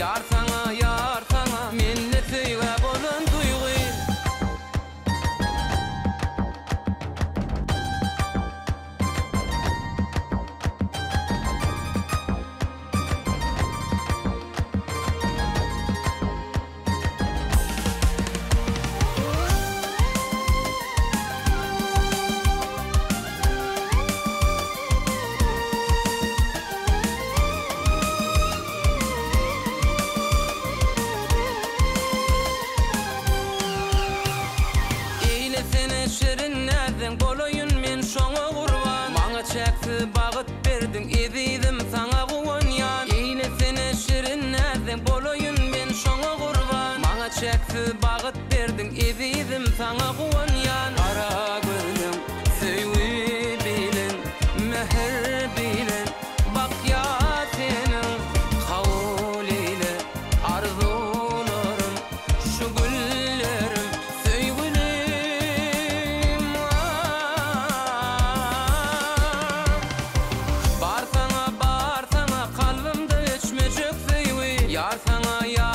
yar sana minni tüyge bolan duygu. Boloyun men şoňa gurban, maňa çäkti bagyt berdin, ezidim saňa guwan ýan. Eýle seni şirin näzden boloyun men şoňa gurban, maňa çäkti bagyt berdin, ezidim saňa guwan ýan. Ara gözüm söýgü bilen, mehr bilen, bak ya senin kabul eyle arzularım, şu güllerim yar sana